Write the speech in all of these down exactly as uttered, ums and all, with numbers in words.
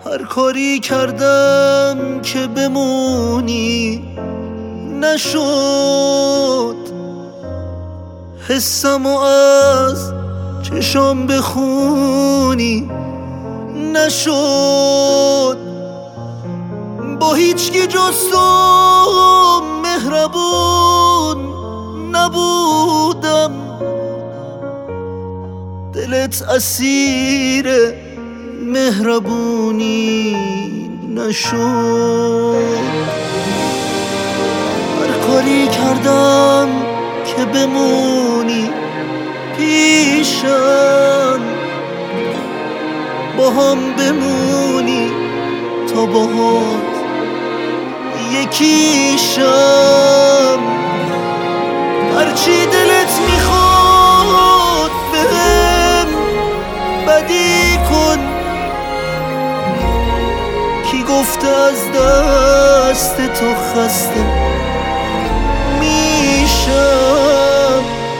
هر کاری کردم که بمونی نشد، حسمو از چشام بخونی نشد. با هیچکی جز تو مهربون نبودم، دلت اسیر مهربونی نشد. هر کاری کردم که بمونی پیشم، با هم بمونی تا باهات یکیشم. هرچی دلت میخواد بهم بدی کن، کی گفته از دست تو خسته میشم.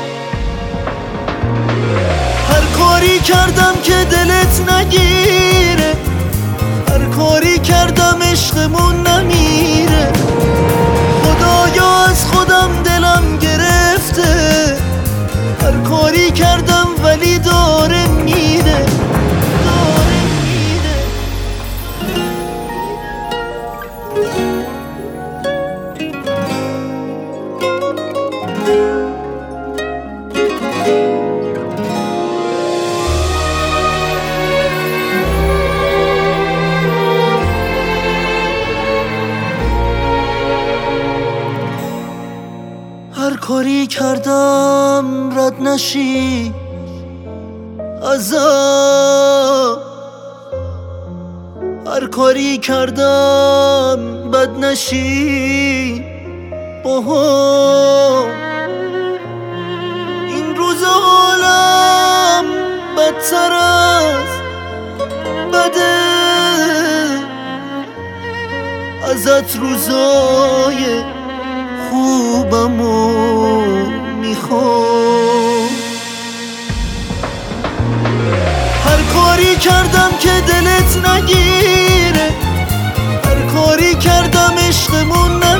هر کاری کردم که دلت نگیره، هر کاری کردم عشقمون نمیره. خدایا از خودم دلم گرفته، هر کاری کردم ولی داره میره، داره میره. هر کاری کردم رد نشی ازم، هر کاری کردم بد نشی با هم. این روز عالم بدتر از بده، ازت روزای خوبمو میخوام. هر کاری کردم که دلت نگیره، هر کاری کردم عشقمون